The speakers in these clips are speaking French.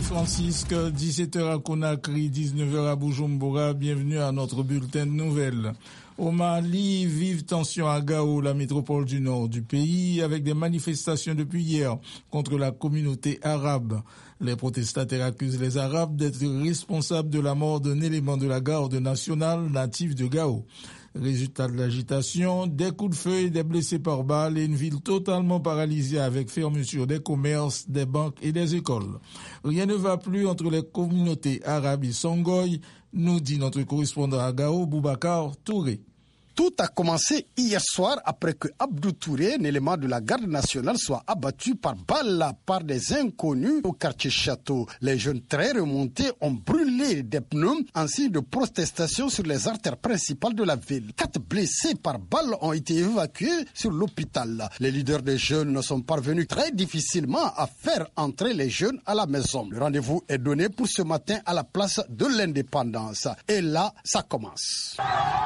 Francisque, 17h à Conakry, 19h à Bujumbura. Bienvenue à notre bulletin de nouvelles. Au Mali, vive tension à Gao, la métropole du nord du pays, avec des manifestations depuis hier contre la communauté arabe. Les protestataires accusent les Arabes d'être responsables de la mort d'un élément de la garde nationale natif de Gao. Résultat de l'agitation, des coups de feu et des blessés par balles et une ville totalement paralysée avec fermeture des commerces, des banques et des écoles. Rien ne va plus entre les communautés arabes et Songoï, nous dit notre correspondant à Gao, Boubacar Touré. Tout a commencé hier soir après que Abdou Touré, un élément de la garde nationale, soit abattu par balle par des inconnus au quartier Château. Les jeunes très remontés ont brûlé des pneus en signe de protestation sur les artères principales de la ville. 4 blessés par balle ont été évacués sur l'hôpital. Les leaders des jeunes sont parvenus très difficilement à faire entrer les jeunes à la maison. Le rendez-vous est donné pour ce matin à la place de l'Indépendance. Et là, ça commence.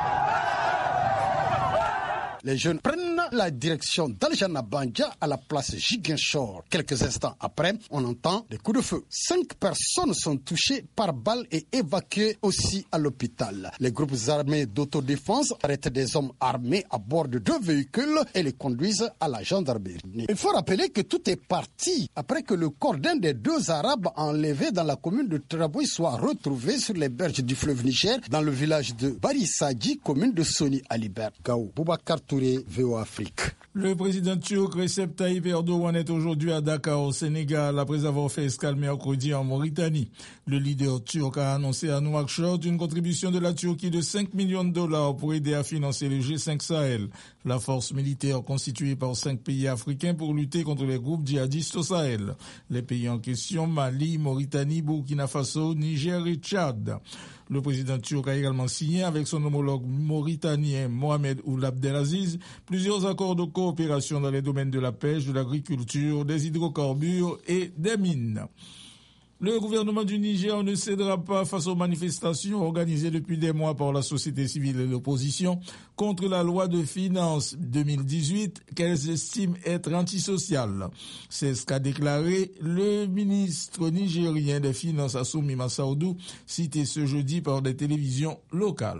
Les jeunes prennent la direction d'Aljana Bandja à la place Ziguinchor. Quelques instants après, on entend des coups de feu. 5 personnes sont touchées par balle et évacuées aussi à l'hôpital. Les groupes armés d'autodéfense arrêtent des hommes armés à bord de 2 véhicules et les conduisent à la gendarmerie. Il faut rappeler que tout est parti après que le corps d'un des 2 Arabes enlevés dans la commune de Trabouy soit retrouvé sur les berges du fleuve Niger dans le village de Barissadji, commune de Soni Alibert. Gao, Boubacar Touré, VOA Afrique. Le président turc Recep Tayyip Erdogan est aujourd'hui à Dakar, au Sénégal, après avoir fait escale mercredi en Mauritanie. Le leader turc a annoncé à Nouakchott une contribution de la Turquie de 5 millions de dollars pour aider à financer le G5 Sahel, la force militaire constituée par 5 pays africains pour lutter contre les groupes djihadistes au Sahel. Les pays en question, Mali, Mauritanie, Burkina Faso, Niger et Tchad. Le président turc a également signé avec son homologue mauritanien Mohamed Ould Abdelaziz plusieurs accords de coopération dans les domaines de la pêche, de l'agriculture, des hydrocarbures et des mines. Le gouvernement du Niger ne cédera pas face aux manifestations organisées depuis des mois par la société civile et l'opposition contre la loi de finances 2018 qu'elles estiment être antisociale. C'est ce qu'a déclaré le ministre nigérien des Finances Assoumi Massaoudou, cité ce jeudi par des télévisions locales.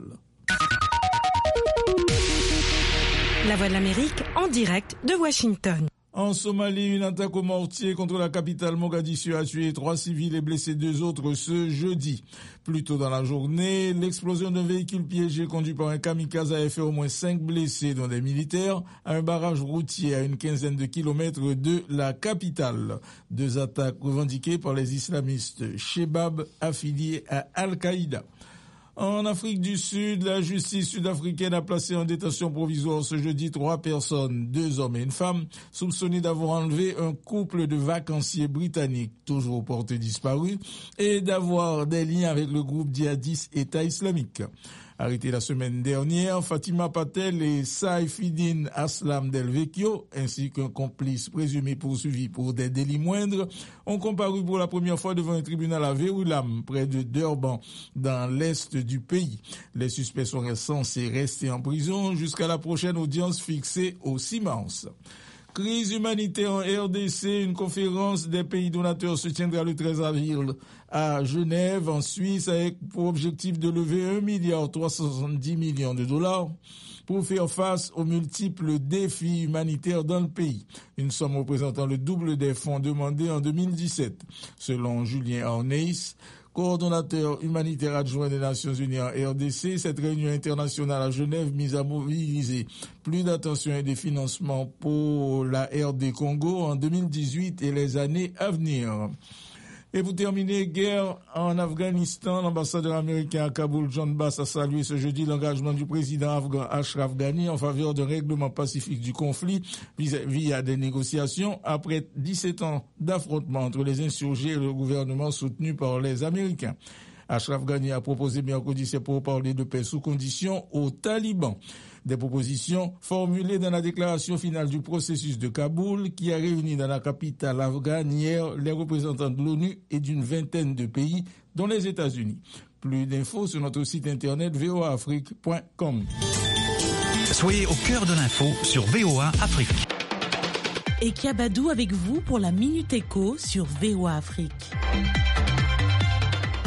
La Voix de l'Amérique en direct de Washington. En Somalie, une attaque au mortier contre la capitale Mogadiscio a tué 3 civils et blessé 2 autres ce jeudi. Plus tôt dans la journée, l'explosion d'un véhicule piégé conduit par un kamikaze a fait au moins 5 blessés, dont des militaires, à un barrage routier à une quinzaine de kilomètres de la capitale. 2 attaques revendiquées par les islamistes Shebab affiliés à Al-Qaïda. En Afrique du Sud, la justice sud-africaine a placé en détention provisoire ce jeudi 3 personnes, 2 hommes et une femme, soupçonnés d'avoir enlevé un couple de vacanciers britanniques, toujours portés disparus, et d'avoir des liens avec le groupe djihadiste État islamique. Arrêtés la semaine dernière, Fatima Patel et Saifidine Aslam Del Vecchio, ainsi qu'un complice présumé poursuivi pour des délits moindres, ont comparu pour la première fois devant un tribunal à Verulam, près de Durban, dans l'est du pays. Les suspects sont censés rester en prison jusqu'à la prochaine audience fixée au 6 mars. Crise humanitaire en RDC, une conférence des pays donateurs se tiendra le 13 avril à Genève, en Suisse, avec pour objectif de lever 1,370 milliard de dollars pour faire face aux multiples défis humanitaires dans le pays. Une somme représentant le double des fonds demandés en 2017. Selon Julien Arneis, coordonnateur humanitaire adjoint des Nations Unies en RDC, cette réunion internationale à Genève mise à mobiliser plus d'attention et de financement pour la RD Congo en 2018 et les années à venir. Et pour terminer, guerre en Afghanistan, l'ambassadeur américain à Kaboul, John Bass, a salué ce jeudi l'engagement du président afghan Ashraf Ghani en faveur d'un règlement pacifique du conflit via des négociations après 17 ans d'affrontement entre les insurgés et le gouvernement soutenu par les Américains. Ashraf Ghani a proposé mercredi ses pourparlers de paix sous condition aux talibans. Des propositions formulées dans la déclaration finale du processus de Kaboul qui a réuni dans la capitale afghane hier les représentants de l'ONU et d'une vingtaine de pays, dont les États-Unis. Plus d'infos sur notre site internet voaafrique.com. Soyez au cœur de l'info sur VOA Afrique. Et Kiabadou avec vous pour la Minute Éco sur VOA Afrique.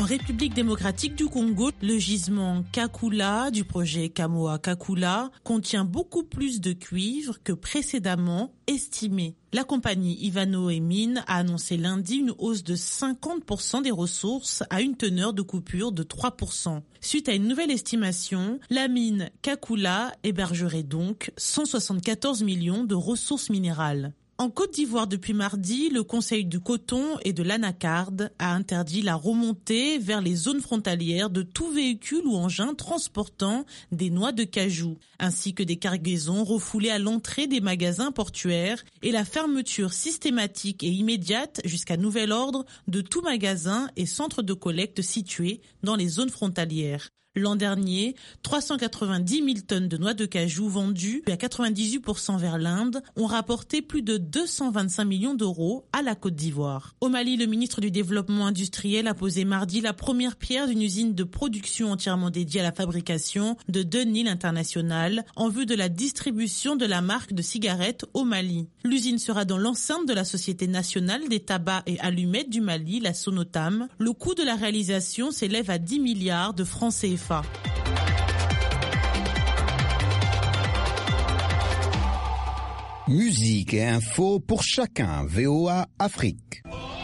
République démocratique du Congo, le gisement Kakula du projet Kamoa Kakula contient beaucoup plus de cuivre que précédemment estimé. La compagnie Ivanhoe Mines a annoncé lundi une hausse de 50% des ressources à une teneur de coupure de 3%. Suite à une nouvelle estimation, la mine Kakula hébergerait donc 174 millions de ressources minérales. En Côte d'Ivoire depuis mardi, le Conseil du coton et de l'anacarde a interdit la remontée vers les zones frontalières de tout véhicule ou engin transportant des noix de cajou, ainsi que des cargaisons refoulées à l'entrée des magasins portuaires et la fermeture systématique et immédiate jusqu'à nouvel ordre de tout magasin et centre de collecte situés dans les zones frontalières. L'an dernier, 390 000 tonnes de noix de cajou vendues à 98% vers l'Inde ont rapporté plus de 225 millions d'euros à la Côte d'Ivoire. Au Mali, le ministre du Développement industriel a posé mardi la première pierre d'une usine de production entièrement dédiée à la fabrication de Dunhill International en vue de la distribution de la marque de cigarettes au Mali. L'usine sera dans l'enceinte de la Société nationale des tabacs et allumettes du Mali, la Sonotam. Le coût de la réalisation s'élève à 10 milliards de francs CFA. Musique et info pour chacun. VOA Afrique.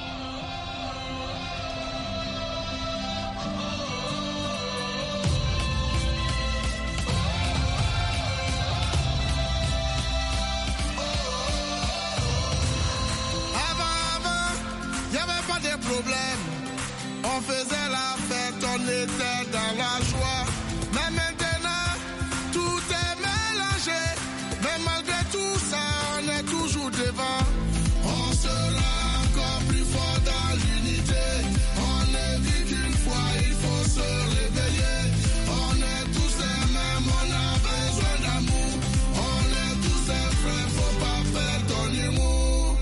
Avant, y avait pas de problème. On faisait la fête, on était dans la joie. Mais maintenant, tout est mélangé. Mais malgré tout ça, on est toujours devant. On sera encore plus fort dans l'unité. On ne vit qu'une fois, il faut se réveiller. On est tous les mêmes, on a besoin d'amour. On est tous les frères, faut pas perdre ton humour.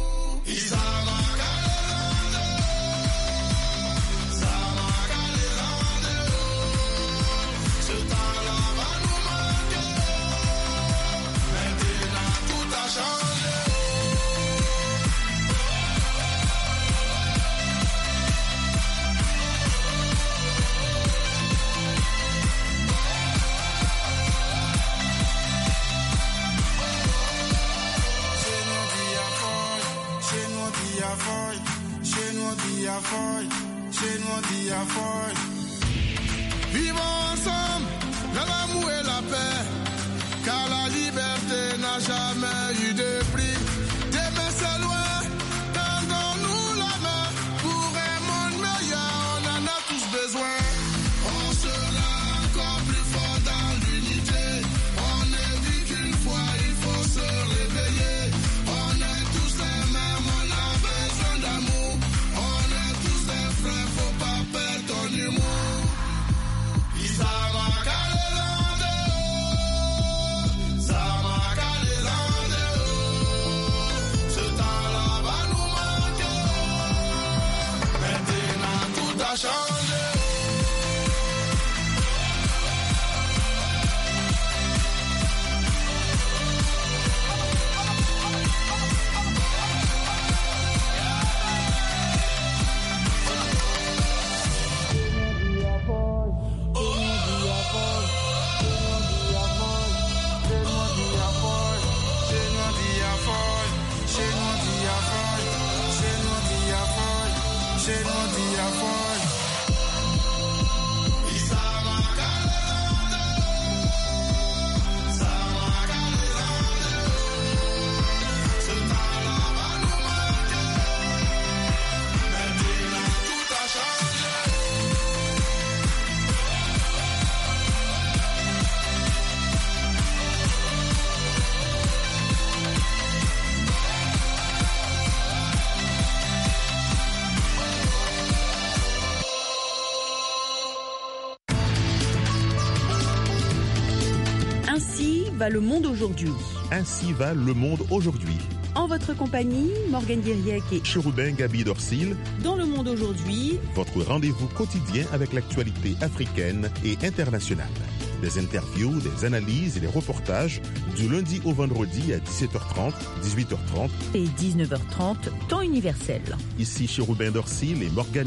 Vivons ensemble dans l'amour et la paix, car la liberté n'a jamais eu de prix. Demain c'est loin, tendons-nous la main pour un monde meilleur, on en a tous besoin. On sera encore plus fort dans l'unité. On ne vit qu'une fois, il faut se réveiller. On est tous les mêmes, on a besoin d'amour. On est tous les frères, faut pas perdre ton humour. Va le monde aujourd'hui. Ainsi va le monde aujourd'hui. En votre compagnie, Morgane Guiriec et Chérubin Gabi Dorsil. Dans le monde aujourd'hui, Votre rendez-vous quotidien avec l'actualité africaine et internationale. Des interviews, des analyses et des reportages du lundi au vendredi à 17h30, 18h30 et 19h30, temps universel. Ici Chérubin Dorsil et Morgane